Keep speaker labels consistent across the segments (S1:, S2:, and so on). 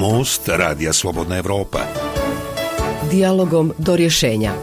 S1: Most Radija Slobodna Evropa.
S2: Dijalogom do rješenja.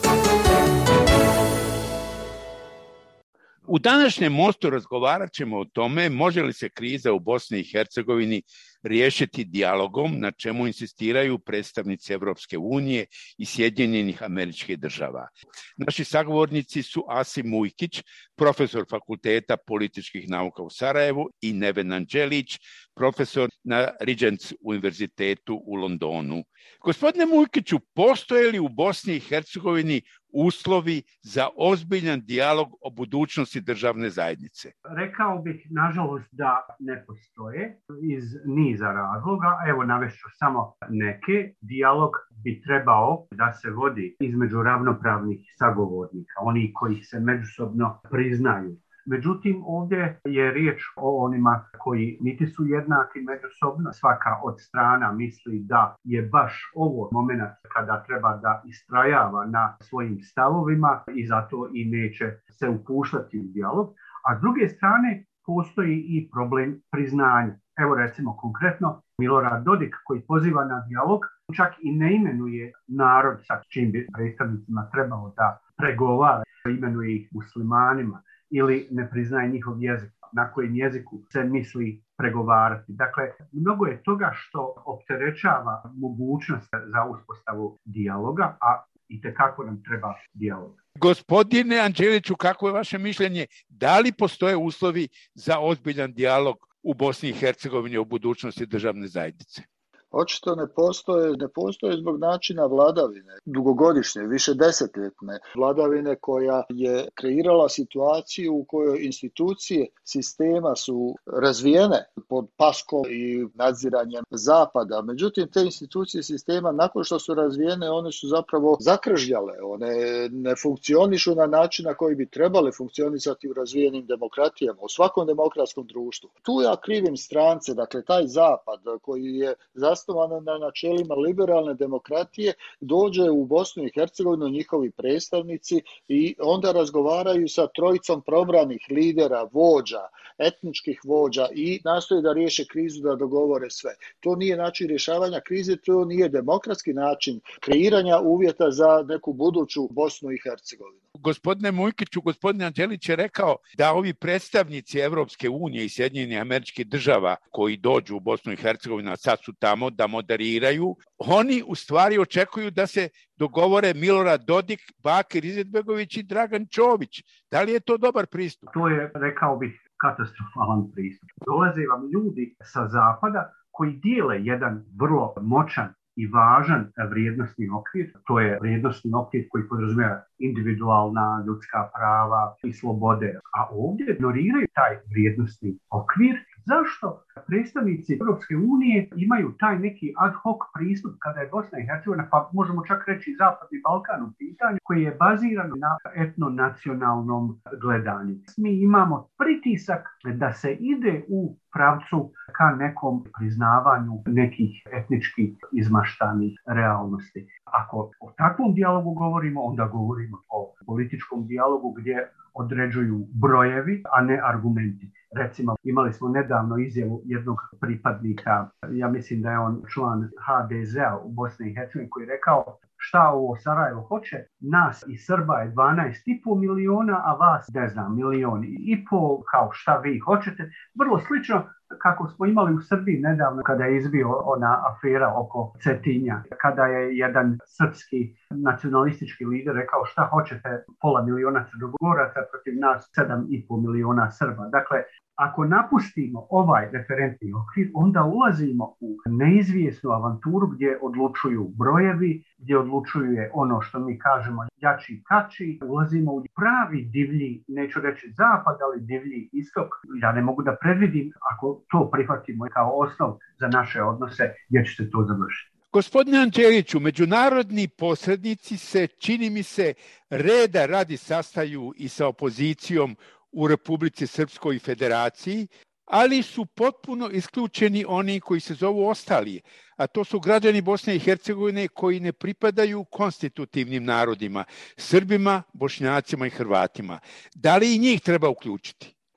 S3: U današnjem Mostu razgovarat ćemo o tome može li se kriza u Bosni i Hercegovini riješiti dijalogom, na čemu insistiraju predstavnici Evropske unije i Sjedinjenih Američkih Država. Naši sagovornici su Asim Mujkić, profesor Fakulteta političkih nauka u Sarajevu, i Neven Anđelić, profesor na Regents univerzitetu u Londonu. Gospodine Mujkiću, postoje li u Bosni i Hercegovini uslovi za ozbiljan dijalog o budućnosti državne zajednice?
S4: Rekao bih, nažalost, da ne postoje iz niza razloga. Evo, navešću samo neke. Dijalog bi trebao da se vodi između ravnopravnih sagovornika, oni koji se međusobno priznaju. Međutim, ovdje je riječ o onima koji niti su jednaki međusobno. Svaka od strana misli da je baš ovo moment kada treba da istrajava na svojim stavovima i zato i neće se upuštati u dijalog. A s druge strane, postoji i problem priznanja. Evo recimo konkretno Milorad Dodik koji poziva na dijalog, čak i ne imenuje narod sa čim bi predstavnicima trebalo da pregovara, imenuje ih muslimanima ili ne priznaje njihov jezik, na kojem jeziku se misli pregovarati. Dakle, mnogo je toga što opterećava mogućnost za uspostavu dijaloga, a itekako nam treba dijalog.
S3: Gospodine Anđeliću, kako je vaše mišljenje? Da li postoje uslovi za ozbiljan dijalog u Bosni i Hercegovini o budućnosti državne zajednice?
S5: Očito ne postoje zbog načina vladavine, dugogodišnje, višedesetljetne vladavine koja je kreirala situaciju u kojoj institucije sistema su razvijene pod paskom i nadziranjem Zapada. Međutim, te institucije sistema nakon što su razvijene, one su zapravo zakržljale, one ne funkcionišu na način na koji bi trebale funkcionisati u razvijenim demokratijama, u svakom demokratskom društvu. Tu ja krivim strance, dakle taj Zapad koji je zasnovano na načelima liberalne demokratije, dođe u Bosnu i Hercegovinu njihovi predstavnici i onda razgovaraju sa trojicom probranih lidera, vođa, etničkih vođa i nastoje da riješe krizu, da dogovore sve. To nije način rješavanja krize, to nije demokratski način kreiranja uvjeta za neku buduću Bosnu i Hercegovinu.
S3: Gospodine Mujkiću, gospodin Anđelić je rekao da ovi predstavnici Evropske unije i Sjedinjenih Američkih Država koji dođu u Bosnu i Hercegovinu, a sad su tamo da moderiraju, oni u stvari očekuju da se dogovore Milorad Dodik, Bakir Izetbegović i Dragan Čović. Da li je to dobar pristup?
S4: To je, rekao bih, katastrofalan pristup. Dolaze vam ljudi sa zapada koji dijele jedan vrlo moćan i važan vrijednosni okvir. To je vrijednosni okvir koji podrazumijeva individualna ljudska prava i slobode. A ovdje ignoriraju taj vrijednosni okvir. Zašto predstavnici Europske unije imaju taj neki ad hoc pristup kada je Bosna i Hercegovina, pa možemo čak reći Zapadni Balkan u pitanju, koji je baziran na etnonacionalnom gledanju. Mi imamo pritisak da se ide u pravcu ka nekom priznavanju nekih etničkih izmaštanih realnosti. Ako o takvom dijalogu govorimo, onda govorimo o političkom dijalogu gdje određuju brojevi, a ne argumenti. Recimo, imali smo nedavno izjavu jednog pripadnika, ja mislim da je on član HDZ-a u Bosni i Hercegovini, koji je rekao šta ovo Sarajevo hoće, nas i Srba je 12,5 miliona, a vas, ne znam, 1,5 miliona, kao šta vi hoćete. Vrlo slično kako smo imali u Srbiji nedavno kada je izbio ona afera oko Cetinja, kada je jedan srpski nacionalistički lider rekao šta hoćete 0,5 miliona Crnogoraca protiv nas 7,5 miliona Srba. Dakle, ako napustimo ovaj referentni okvir, onda ulazimo u neizvjesnu avanturu gdje odlučuju brojevi, gdje odlučuje ono što mi kažemo jači kači, ulazimo u pravi divlji, neću reći zapad, ali divlji istok. Ja ne mogu da predvidim, ako to prihvatimo kao osnov za naše odnose, gdje će se to završiti.
S3: Gospodine Anđeliću, međunarodni posrednici se, čini mi se, reda radi sastaju i sa opozicijom u Republici Srpskoj Federaciji, ali su potpuno isključeni oni koji se zovu ostali, a to su građani Bosne i Hercegovine koji ne pripadaju konstitutivnim narodima, Srbima, Bošnjacima i Hrvatima. Da li i njih treba uključiti?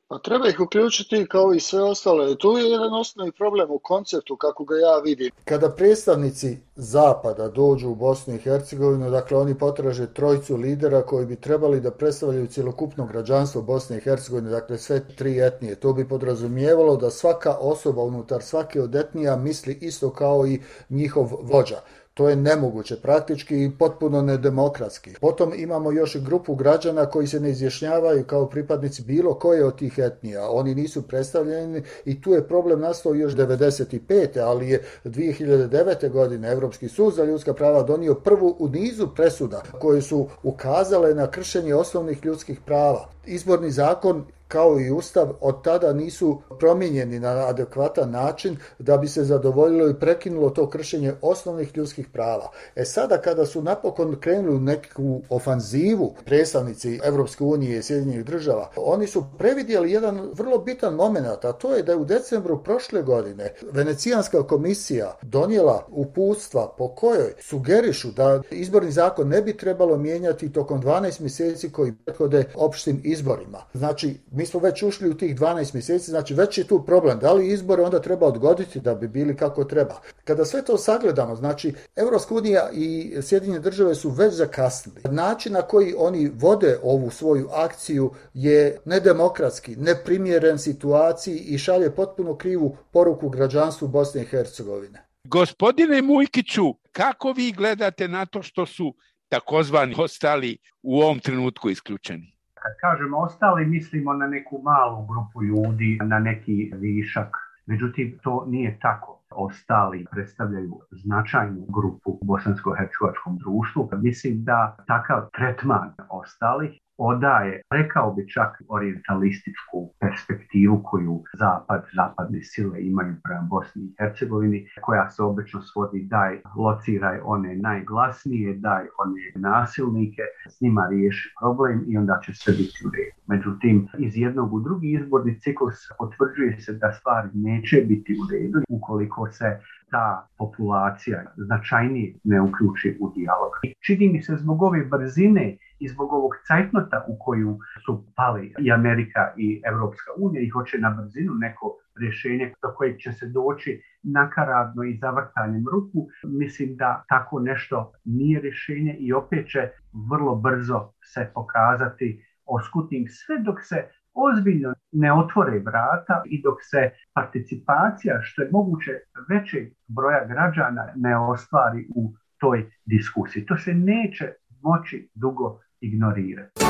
S5: Pa treba ih uključiti kao i sve ostale. Tu je jedan osnovni problem u konceptu kako ga ja vidim.
S6: Kada predstavnici Zapada dođu u Bosnu i Hercegovinu, dakle oni potraže trojicu lidera koji bi trebali da predstavljaju cjelokupno građanstvo Bosne i Hercegovine, dakle sve tri etnije. To bi podrazumijevalo da svaka osoba unutar svake od etnija misli isto kao i njihov vođa. To je nemoguće, praktički i potpuno nedemokratski. Potom imamo još grupu građana koji se ne izjašnjavaju kao pripadnici bilo koje od tih etnija. Oni nisu predstavljeni i tu je problem nastao još 1995. ali je 2009. godine Europski sud za ljudska prava donio prvu u nizu presuda koje su ukazale na kršenje osnovnih ljudskih prava. Izborni zakon kao i Ustav od tada nisu promijenjeni na adekvatan način da bi se zadovoljilo i prekinulo to kršenje osnovnih ljudskih prava. Sada kada su napokon krenuli u neku ofanzivu predstavnici Europske unije i Sjedinjenih država, oni su previdjeli jedan vrlo bitan moment, a to je da je u decembru prošle godine Venecijanska komisija donijela uputstva po kojoj sugerišu da izborni zakon ne bi trebalo mijenjati tokom 12 mjeseci koji prethode opštim izborima. Znači, mi smo već ušli u tih 12 mjeseci, znači već je tu problem. Da li izbore onda treba odgoditi da bi bili kako treba? Kada sve to sagledamo, znači Europska unija i Sjedinjene države su već zakasnili. Način na koji oni vode ovu svoju akciju je nedemokratski, neprimjeren situaciji i šalje potpuno krivu poruku građanstvu Bosne i Hercegovine.
S3: Gospodine Mujkiću, kako vi gledate na to što su takozvani ostali u ovom trenutku isključeni?
S4: Kad kažemo ostali, mislimo na neku malu grupu ljudi, na neki višak. Međutim, to nije tako. Ostali predstavljaju značajnu grupu u bosansko-hercegovačkom društvu. Mislim da takav tretman ostalih odaje, rekao bi čak, orijentalističku perspektivu koju zapadne sile imaju prema Bosni i Hercegovini, koja se obično svodi daj lociraj one najglasnije, daj one nasilnike, s njima riješi problem i onda će sve biti u redu. Međutim, iz jednog u drugi izborni ciklus potvrđuje se da stvari neće biti u redu ukoliko se ta populacija značajnije ne uključi u dijalog. Čini mi se zbog ove brzine i zbog ovog cajtnota u koju su pali i Amerika i Europska unija i hoće na brzinu neko rješenje do kojeg će se doći nakaradno i zavrtanjem ruku, mislim da tako nešto nije rješenje i opet će vrlo brzo se pokazati oskutnim sve dok se ozbiljno ne otvore vrata i dok se participacija što je moguće većeg broja građana ne ostvari u toj diskusiji. To se neće moći dugo ignorirati.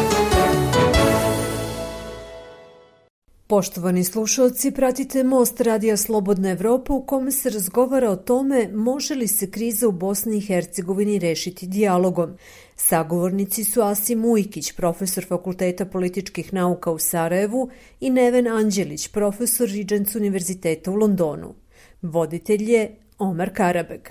S7: Poštovani slušalci, pratite Most Radija Slobodna Evropa u kome se razgovara o tome može li se kriza u Bosni i Hercegovini rešiti dijalogom. Sagovornici su Asim Ujkić, profesor Fakulteta političkih nauka u Sarajevu, i Neven Anđelić, profesor Regents univerziteta u Londonu. Voditelj je Omar Karabeg.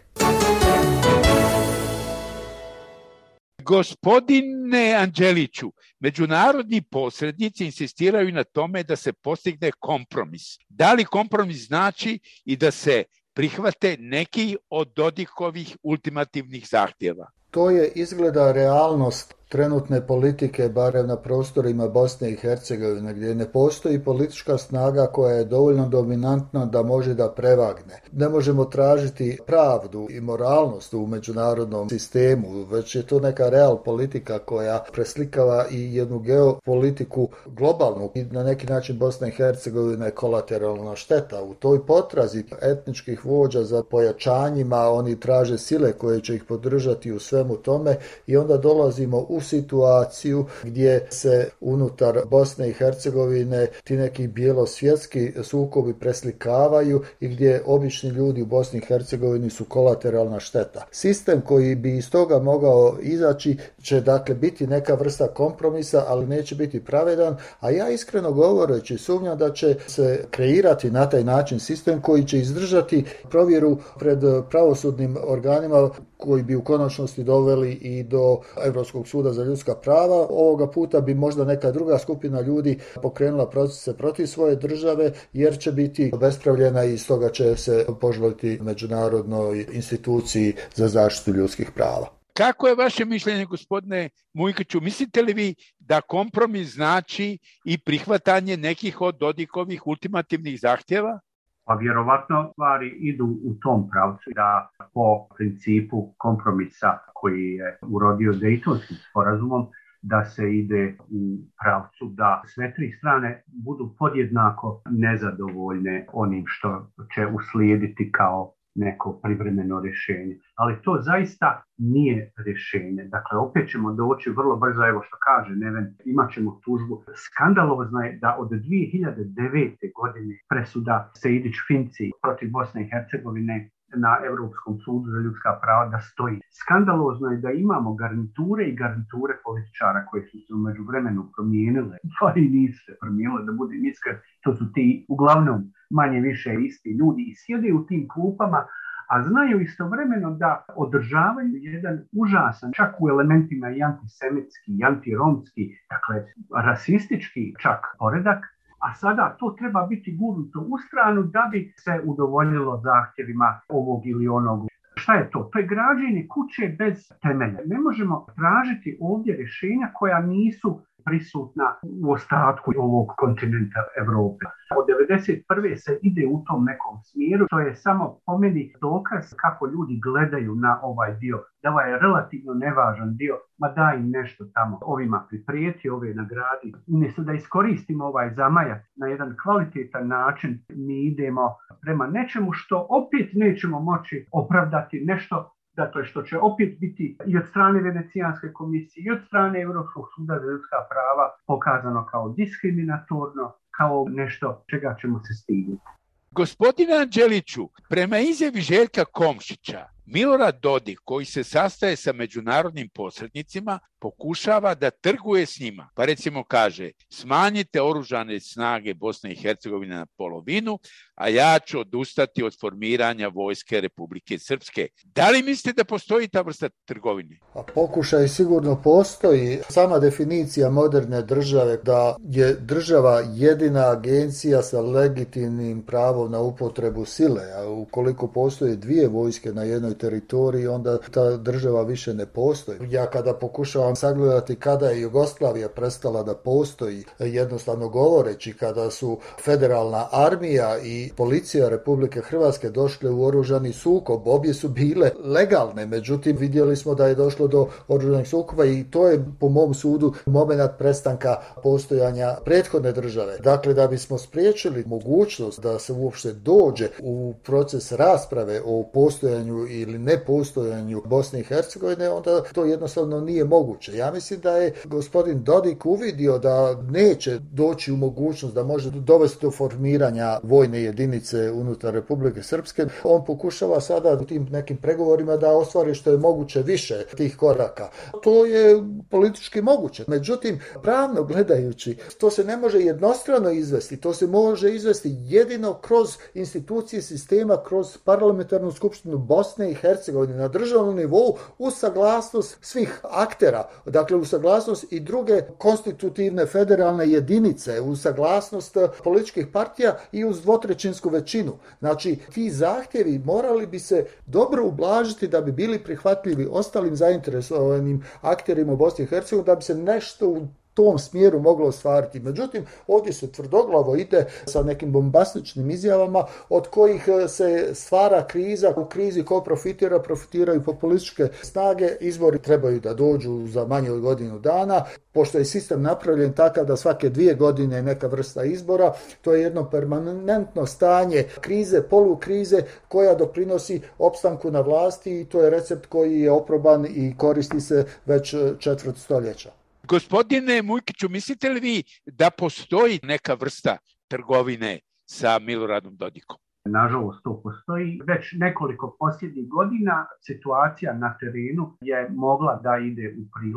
S3: Gospodine Anđeliću, međunarodni posrednici insistiraju na tome da se postigne kompromis. Da li kompromis znači i da se prihvate neki od Dodikovih ultimativnih zahtjeva?
S6: To je izgleda realnost trenutne politike, barem na prostorima Bosne i Hercegovine, gdje ne postoji politička snaga koja je dovoljno dominantna da može da prevagne. Ne možemo tražiti pravdu i moralnost u međunarodnom sistemu, već je to neka real politika koja preslikava i jednu geopolitiku globalnu. I na neki način Bosna i Hercegovina je kolateralna šteta. U toj potrazi etničkih vođa za pojačanjima oni traže sile koje će ih podržati u svemu tome i onda dolazimo u situaciju gdje se unutar Bosne i Hercegovine ti neki bijelosvjetski sukobi preslikavaju i gdje obični ljudi u Bosni i Hercegovini su kolateralna šteta. Sistem koji bi iz toga mogao izaći će dakle biti neka vrsta kompromisa, ali neće biti pravedan, a ja iskreno govoreći sumnjam da će se kreirati na taj način sistem koji će izdržati provjeru pred pravosudnim organima koji bi u konačnosti doveli i do Europskog suda za ljudska prava. Ovoga puta bi možda neka druga skupina ljudi pokrenula procese protiv svoje države jer će biti obespravljena i stoga će se požaliti međunarodnoj instituciji za zaštitu ljudskih prava.
S3: Kako je vaše mišljenje, gospodine Mujkiću? Mislite li vi da kompromis znači i prihvatanje nekih od Dodikovih ultimativnih zahtjeva?
S4: Pa vjerovatno stvari idu u tom pravcu da po principu kompromisa koji je urodio Dejtonskim sporazumom, da se ide u pravcu da sve tri strane budu podjednako nezadovoljne onim što će uslijediti kao neko privremeno rješenje. Ali to zaista nije rješenje. Dakle, opet ćemo doći vrlo brzo, evo što kaže Neven, imat ćemo tužbu. Skandalozno je da od 2009. godine presuda Sejdić-Finci protiv Bosne i Hercegovine na Europskom sudu za ljudska prava da stoji. Skandalozno je da imamo garniture i garniture političara koje su se u međuvremenu promijenile. Pa i nisu se promijenile, da budem iskren. To su ti uglavnom manje više isti ljudi i sjede u tim klupama, a znaju istovremeno da održavaju jedan užasan, čak u elementima i antisemitski, i antiromski, dakle rasistički čak poredak, a sada to treba biti gurnuto u stranu da bi se udovoljilo zahtjevima ovog ili onog. Šta je to? To je građenje kuće bez temelja. Ne možemo tražiti ovdje rješenja koja nisu prisutna u ostatku ovog kontinenta Europe. Od 1991. se ide u tom nekom smjeru. To je samo po meni dokaz kako ljudi gledaju na ovaj dio. Da ovaj je relativno nevažan dio, ma daj im nešto tamo. Ovima priprijeti, ove nagradi. Umjesto da iskoristimo ovaj zamajak na jedan kvalitetan način, mi idemo prema nečemu što opet nećemo moći opravdati, nešto dakle što će opet biti i od strane Venecijanske komisije i od strane Europskog suda za ljudska prava pokazano kao diskriminatorno, kao nešto čega ćemo se stiditi.
S3: Gospodine Anđeliću, prema izjavi Željka Komšića, Milorad Dodik, koji se sastaje sa međunarodnim posrednicima, pokušava da trguje s njima. Pa recimo kaže, smanjite oružane snage Bosne i Hercegovine na polovinu, a ja ću odustati od formiranja vojske Republike Srpske. Da li mislite da postoji ta vrsta trgovine?
S6: A pokušaj sigurno postoji. Sama definicija moderne države da je država jedina agencija sa legitimnim pravom na upotrebu sile, a ukoliko postoje dvije vojske na jednoj teritoriji, onda ta država više ne postoji. Ja kada pokušavam sagledati kada je Jugoslavija prestala da postoji, jednostavno govoreći, kada su federalna armija i policija Republike Hrvatske došle u oružani sukob, obje su bile legalne, međutim vidjeli smo da je došlo do oružanih sukoba i to je po mom sudu moment prestanka postojanja prethodne države. Dakle, da bismo spriječili mogućnost da se uopšte dođe u proces rasprave o postojanju ili nepostojanju Bosne i Hercegovine, onda to jednostavno nije moguće. Ja mislim da je gospodin Dodik uvidio da neće doći u mogućnost da može dovesti do formiranja vojne jedinice unutar Republike Srpske. On pokušava sada u tim nekim pregovorima da ostvari što je moguće više tih koraka. To je politički moguće. Međutim, pravno gledajući, to se ne može jednostrano izvesti. To se može izvesti jedino kroz institucije sistema, kroz parlamentarnu skupštinu Bosne i Hercegovine na državnom nivou uz saglasnost svih aktera. Dakle, uz saglasnost i druge konstitutivne federalne jedinice, uz saglasnost političkih partija i uz dvotrećinsku većinu. Znači, ti zahtjevi morali bi se dobro ublažiti da bi bili prihvatljivi ostalim zainteresovanim akterima u Bosni i Hercegovini, da bi se nešto u tom smjeru moglo ostvariti. Međutim, ovdje se tvrdoglavo ide sa nekim bombastičnim izjavama od kojih se stvara kriza. U krizi ko profitiraju populističke snage, izbori trebaju da dođu za manje od godinu dana. Pošto je sistem napravljen takav da svake 2 godine je neka vrsta izbora, to je jedno permanentno stanje krize, polukrize koja doprinosi opstanku na vlasti i to je recept koji je oproban i koristi se već četvrt stoljeća.
S3: Gospodine Mujkiću, mislite li vi da postoji neka vrsta trgovine sa Miloradom Dodikom?
S4: Nažalost, to postoji. Već nekoliko posljednjih godina situacija na terenu je mogla da ide u prilog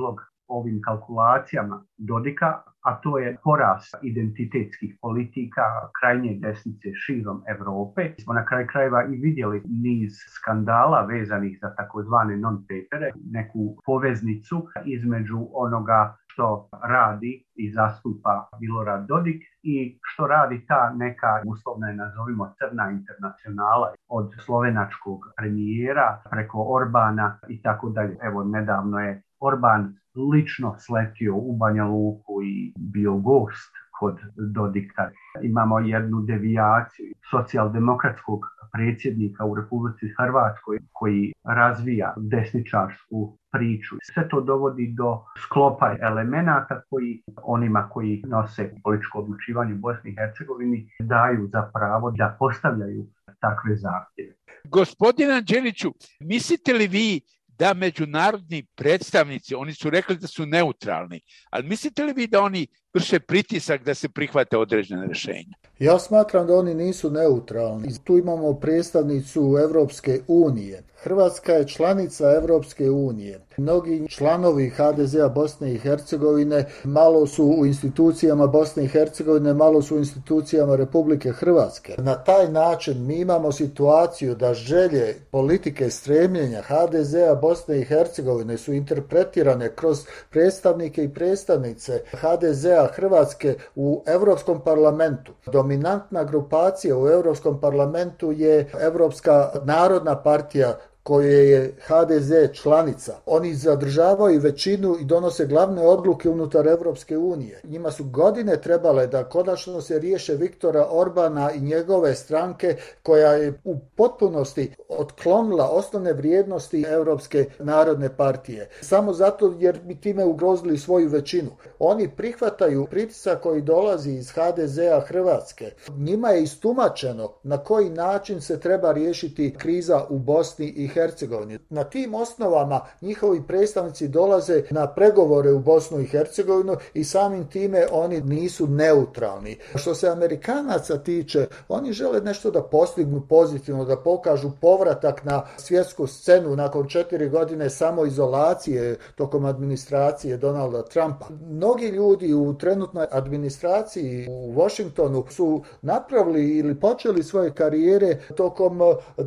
S4: ovim kalkulacijama Dodika, a to je porast identitetskih politika krajnje desnice širom Evrope. Smo na kraju krajeva i vidjeli niz skandala vezanih za takozvane non-papere, neku poveznicu između onoga što radi i zastupa Milorad Dodik i što radi ta neka, uslovno je nazovimo, crna internacionala od slovenačkog premijera preko Orbana i tako dalje. Evo, nedavno je Orban lično sletio u Banja Luku i bio gost kod Dodika. Imamo jednu devijaciju socijaldemokratskog predsjednika u Republici Hrvatskoj koji razvija desničarsku priču. Sve to dovodi do sklopa elemenata koji onima koji nose političko odlučivanje u Bosni i Hercegovini daju za pravo da postavljaju takve zahtjeve.
S3: Gospodine Anđeliću, mislite li vi da međunarodni predstavnici, oni su rekli da su neutralni, ali mislite li vi da oni vrše pritisak da se prihvate određene rješenja?
S6: Ja smatram da oni nisu neutralni. Tu imamo predstavnicu Evropske unije. Hrvatska je članica Evropske unije. Mnogi članovi HDZ-a Bosne i Hercegovine malo su u institucijama Bosne i Hercegovine, malo su u institucijama Republike Hrvatske. Na taj način mi imamo situaciju da želje, politike, stremljenja HDZ-a Bosne i Hercegovine su interpretirane kroz predstavnike i predstavnice HDZ-a Hrvatske u Europskom parlamentu. Dominantna grupacija u Europskom parlamentu je Europska narodna partija koje je HDZ članica. Oni zadržavaju većinu i donose glavne odluke unutar Evropske unije. Njima su godine trebale da konačno se riješe Viktora Orbana i njegove stranke koja je u potpunosti otklonila osnovne vrijednosti Europske narodne partije. Samo zato jer bi time ugrozili svoju većinu. Oni prihvataju pritisak koji dolazi iz HDZ-a Hrvatske. Njima je istumačeno na koji način se treba riješiti kriza u Bosni i Hercegovini. Na tim osnovama njihovi predstavnici dolaze na pregovore u Bosnu i Hercegovinu i samim time oni nisu neutralni. Što se Amerikanaca tiče, oni žele nešto da postignu pozitivno, da pokažu povratak na svjetsku scenu nakon 4 godine samoizolacije tokom administracije Donalda Trumpa. Mnogi ljudi u trenutnoj administraciji u Washingtonu su napravili ili počeli svoje karijere tokom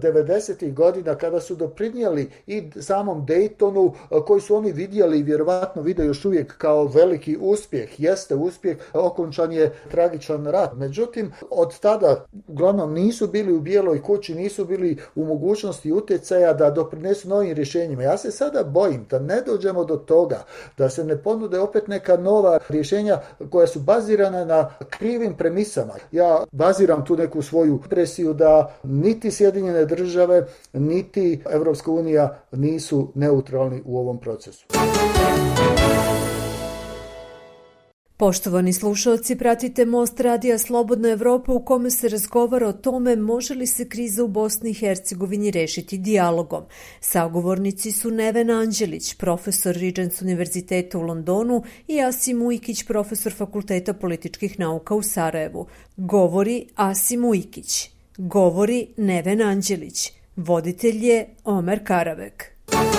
S6: 90. godina kada su doprinijeli i samom Daytonu koji su oni vidjeli i vjerovatno vide još uvijek kao veliki uspjeh. Jeste uspjeh, okončan je tragičan rat. Međutim, od tada uglavnom nisu bili u Bijeloj kući, nisu bili u mogućnosti utjecaja da doprinesu novim rješenjima. Ja se sada bojim da ne dođemo do toga, da se ne ponude opet neka nova rješenja koja su bazirana na krivim premisama. Ja baziram tu neku svoju impresiju da niti Sjedinjene države, niti Evropska unija nisu neutralni u ovom procesu.
S7: Poštovani slušalci, pratite Most radija Slobodna Evropa u kome se razgovara o tome može li se kriza u Bosni i Hercegovini rešiti dijalogom. Sagovornici su Neven Anđelić, profesor Regents univerziteta u Londonu i Asim Ujkić, profesor Fakulteta političkih nauka u Sarajevu. Govori Asim Ujkić. Govori Neven Anđelić. Voditelj je Omer Karabek.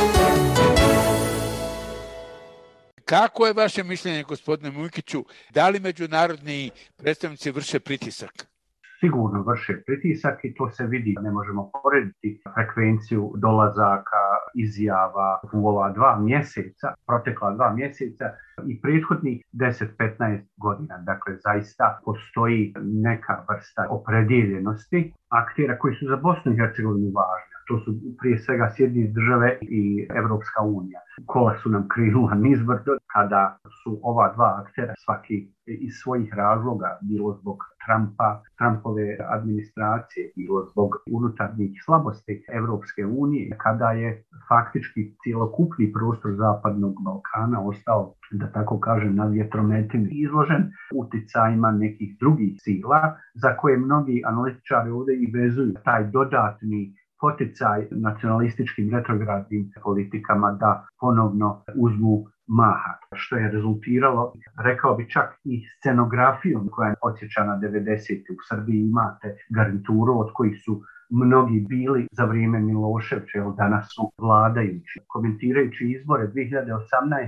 S3: Kako je vaše mišljenje, gospodine Mujkiću, da li međunarodni predstavnici vrše pritisak?
S4: Sigurno vrše pritisak i to se vidi. Ne možemo porediti frekvenciju dolazaka, izjava u ova 2 mjeseca, protekla 2 mjeseca i prethodnih 10-15 godina. Dakle, zaista postoji neka vrsta opredjeljenosti aktera koji su za Bosnu i Hercegovinu važni. To su prije svega Sjedinjene države i Evropska unija. Kola su nam krenula nizbrdo kada su ova 2 aktera svaki iz svojih razloga, bilo zbog Trumpove administracije, bilo zbog unutarnjih slabosti Evropske unije, kada je faktički cijelokupni prostor Zapadnog Balkana ostao, da tako kažem, na vjetrometini izložen uticajima nekih drugih sila, za koje mnogi analitičari ovdje i vezuju taj dodatni poticaj nacionalističkim retrogradnim politikama da ponovno uzmu maha, što je rezultiralo, rekao bi čak i scenografijom koja je podsjeća na 90. U Srbiji imate garnituru od kojih su mnogi bili za vrijeme Miloševića, jer danas su vladajući. Komentirajući izbore 2018.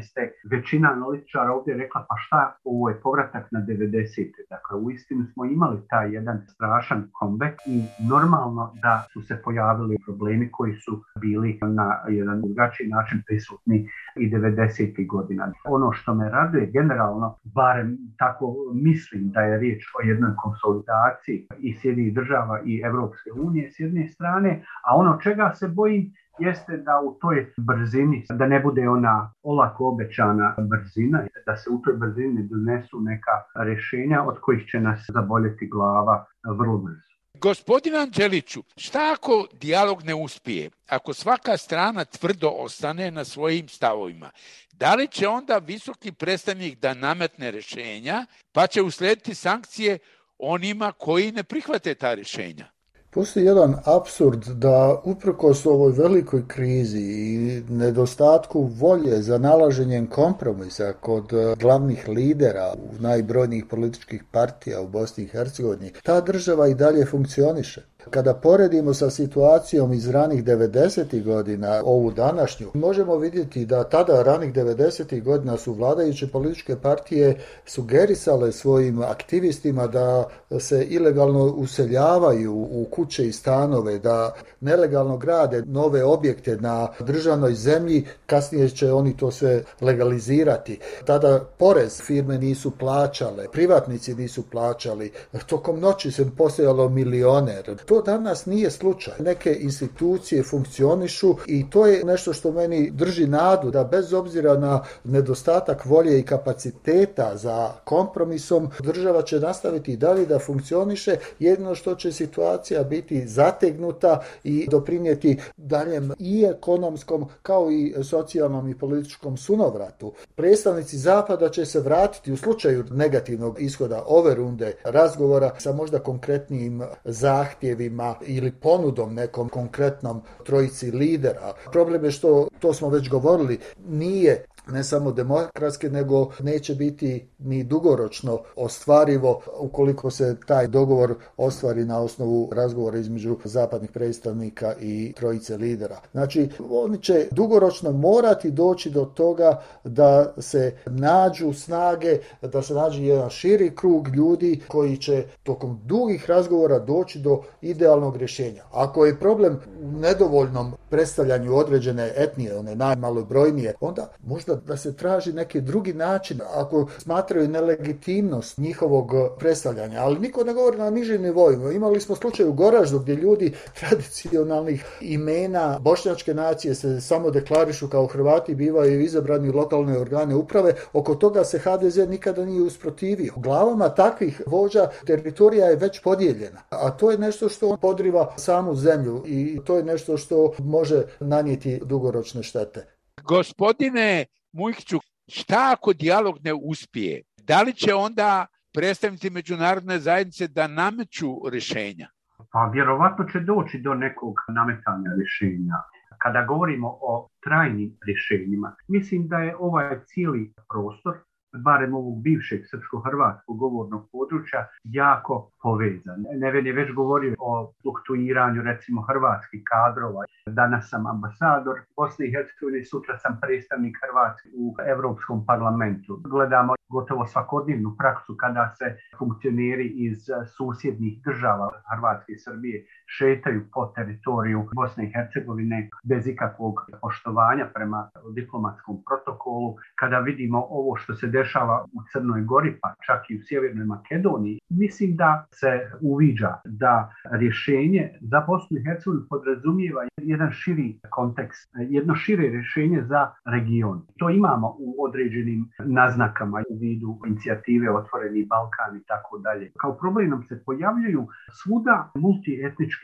S4: većina analitičara ovdje rekla pa šta, ovo je povratak na 90. Dakle, uistinu smo imali taj jedan strašan comeback i normalno da su se pojavili problemi koji su bili na jedan drugačiji način prisutni i 90. godina. Ono što me raduje generalno, barem tako mislim da je riječ o jednoj konsolidaciji i Sjedinjenih država i Evropske unije s jedne strane, a ono čega se bojim jeste da u toj brzini, da ne bude ona olako obećana brzina, da se u toj brzini donesu neka rješenja od kojih će nas zaboljeti glava vrlo brzo.
S3: Gospodin Anđeliću, šta ako dijalog ne uspije? Ako svaka strana tvrdo ostane na svojim stavovima, da li će onda visoki predstavnik da nametne rješenja, pa će uslijediti sankcije onima koji ne prihvate ta rješenja?
S6: Postoji jedan apsurd da uprkos ovoj velikoj krizi i nedostatku volje za nalaženjem kompromisa kod glavnih lidera u najbrojnijih političkih partija u Bosni i Hercegovini, ta država i dalje funkcioniše. Kada poredimo sa situacijom iz ranih 90. godina ovu današnju, možemo vidjeti da tada ranih 90. godina su vladajuće političke partije sugerisale svojim aktivistima da se ilegalno useljavaju u kuće i stanove, da nelegalno grade nove objekte na državnoj zemlji, kasnije će oni to sve legalizirati. Tada porez firme nisu plaćale, privatnici nisu plaćali, tokom noći se postojalo milioner. To danas nije slučaj. Neke institucije funkcionišu i to je nešto što meni drži nadu da bez obzira na nedostatak volje i kapaciteta za kompromisom, država će nastaviti i dalje da funkcioniše, jedino što će situacija biti zategnuta i doprinijeti daljem i ekonomskom kao i socijalnom i političkom sunovratu. Predstavnici Zapada će se vratiti u slučaju negativnog ishoda ove runde razgovora sa možda konkretnim zahtjevima ili ponudom nekom konkretnom trojici lidera. Problem je što, to smo već govorili, nije ne samo demokratske, nego neće biti ni dugoročno ostvarivo ukoliko se taj dogovor ostvari na osnovu razgovora između zapadnih predstavnika i trojice lidera. Znači, oni će dugoročno morati doći do toga da se nađu snage, da se nađe jedan širi krug ljudi koji će tokom dugih razgovora doći do idealnog rješenja. Ako je problem u nedovoljnom predstavljanju određene etnije, one najmalobrojnije, onda možda da se traži neki drugi način ako smatraju nelegitimnost njihovog predstavljanja. Ali niko ne govori na nižim nivoima. Imali smo slučaj u Goraždu gdje ljudi tradicionalnih imena bošnjačke nacije se samo deklarišu kao Hrvati, bivaju izabrani u lokalne organe uprave. Oko toga se HDZ nikada nije usprotivio. U glavama takvih vođa teritorija je već podijeljena. A to je nešto što podriva samu zemlju i to je nešto što može nanijeti dugoročne štete.
S3: Gospodine Mujkiću, šta ako dijalog ne uspije? Da li će onda predstavnici međunarodne zajednice da nameću rješenja?
S4: Pa vjerovatno će doći do nekog nametanja rješenja. Kada govorimo o trajnim rješenjima, mislim da je ovaj cijeli prostor, barem ovog bivšeg srpsko-hrvatskog govornog područja, jako povezan. Neven je već govorio o fluktuiranju recimo hrvatskih kadrova. Danas sam ambasador Bosne i Hercegovine, sutra sam predstavnik Hrvatske u Europskom parlamentu. Gledamo gotovo svakodnevnu praksu kada se funkcioneri iz susjednih država Hrvatske i Srbije šetaju po teritoriju Bosne i Hercegovine bez ikakvog poštovanja prema diplomatskom protokolu. Kada vidimo ovo što se dešava u Crnoj Gori, pa čak i u Sjevernoj Makedoniji, mislim da se uviđa da rješenje za Bosnu i Hercegovinu podrazumijeva jedan širi kontekst, jedno šire rješenje za region. To imamo u određenim naznakama u vidu inicijative Otvoreni Balkan i tako dalje. Kao problem nam se pojavljuju svuda multietničke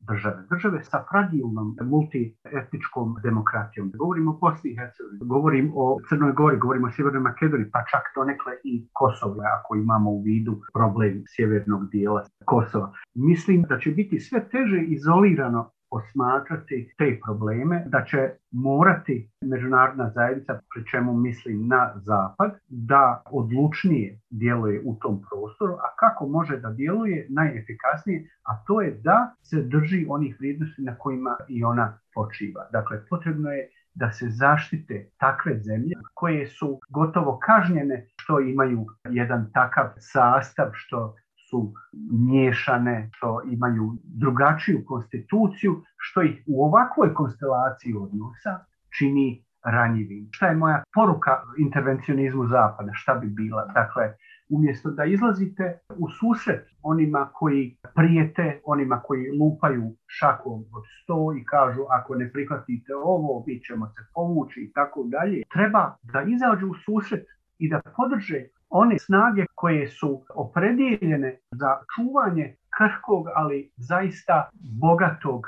S4: države sa fragilnom multietničkom demokratijom. Govorimo o Bosni i Hercegovini, govorim o Crnoj Gori, govorimo o Sjevernoj Makedoniji, pa čak donekle i Kosovo, ako imamo u vidu problem sjevernog dijela Kosova. Mislim da će biti sve teže izolirano posmatrati te probleme, da će morati međunarodna zajednica, pri čemu mislim na Zapad, da odlučnije djeluje u tom prostoru, a kako može da djeluje najefikasnije, a to je da se drži onih vrijednosti na kojima i ona počiva. Dakle, potrebno je da se zaštite takve zemlje koje su gotovo kažnjene što imaju jedan takav sastav, što su miješane, što imaju drugačiju konstituciju, što ih u ovakvoj konstelaciji odnosa čini ranjivim. Šta je moja poruka intervencionizmu Zapada? Šta bi bila? Dakle, umjesto da izlazite u susret onima koji prijete, onima koji lupaju šakom od sto i kažu ako ne prihvatite ovo, mi ćemo se povući i tako dalje, treba da izađu u susret i da podrže one snage koje su opredijeljene za čuvanje krhkog, ali zaista bogatog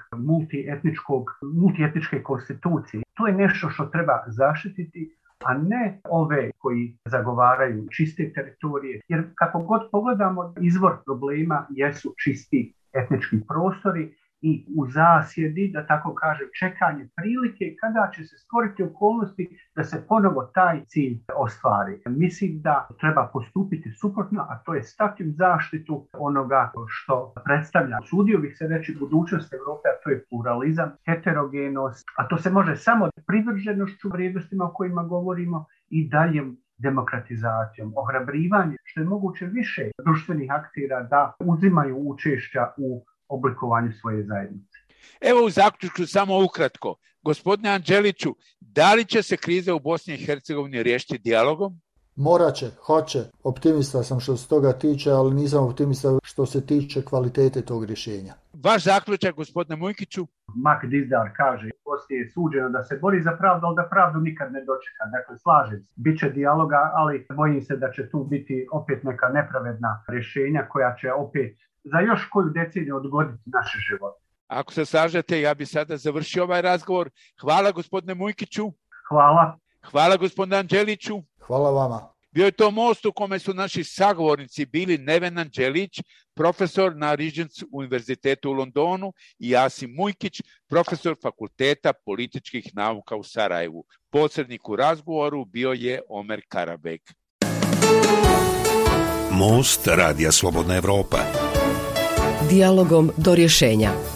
S4: multietničke konstitucije. To je nešto što treba zaštititi, a ne ove koji zagovaraju čiste teritorije. Jer kako god pogledamo, izvor problema jesu čisti etnički prostori i u zasjedi, da tako kažem, čekanje prilike kada će se stvoriti okolnosti da se ponovo taj cilj ostvari. Mislim da treba postupiti suprotno, a to je stati u zaštitu onoga što predstavlja, usudio bih se reći, budućnost Europe, a to je pluralizam, heterogenost, a to se može samo privrženošću vrijednostima o kojima govorimo i daljem demokratizacijom, ohrabrivanje što je moguće više društvenih aktera da uzimaju učešća u oblikovanju svoje zajednice.
S3: Evo u zaključku samo ukratko. Gospodine Anđeliću, da li će se kriza u Bosni i Hercegovini riješiti dijalogom?
S6: Morat će, hoće. Optimista sam što se toga tiče, ali nisam optimista što se tiče kvalitete tog rješenja.
S3: Vaš zaključak, gospodine Mujkiću?
S4: Mak Dizdar kaže, Bosni je suđeno da se bori za pravdu, ali da pravdu nikad ne dočeka. Dakle, slažem se. Biće dijaloga, ali bojim se da će tu biti opet neka nepravedna rješenja koja će opet za još koju deceniju odgoditi naše živote.
S3: Ako se slažete, ja bi sada završio ovaj razgovor. Hvala gospodine Mujkiću.
S4: Hvala.
S3: Hvala gospodine Anđeliću.
S6: Hvala vama.
S3: Bio je to most u kome su naši sagovornici bili Neven Anđelić, profesor na Regents univerzitetu u Londonu, i Asim Mujkić, profesor Fakulteta političkih nauka u Sarajevu. Posrednik u razgovoru bio je Omer Karabek.
S1: Most Radija Slobodna Evropa.
S2: Dijalogom do rješenja.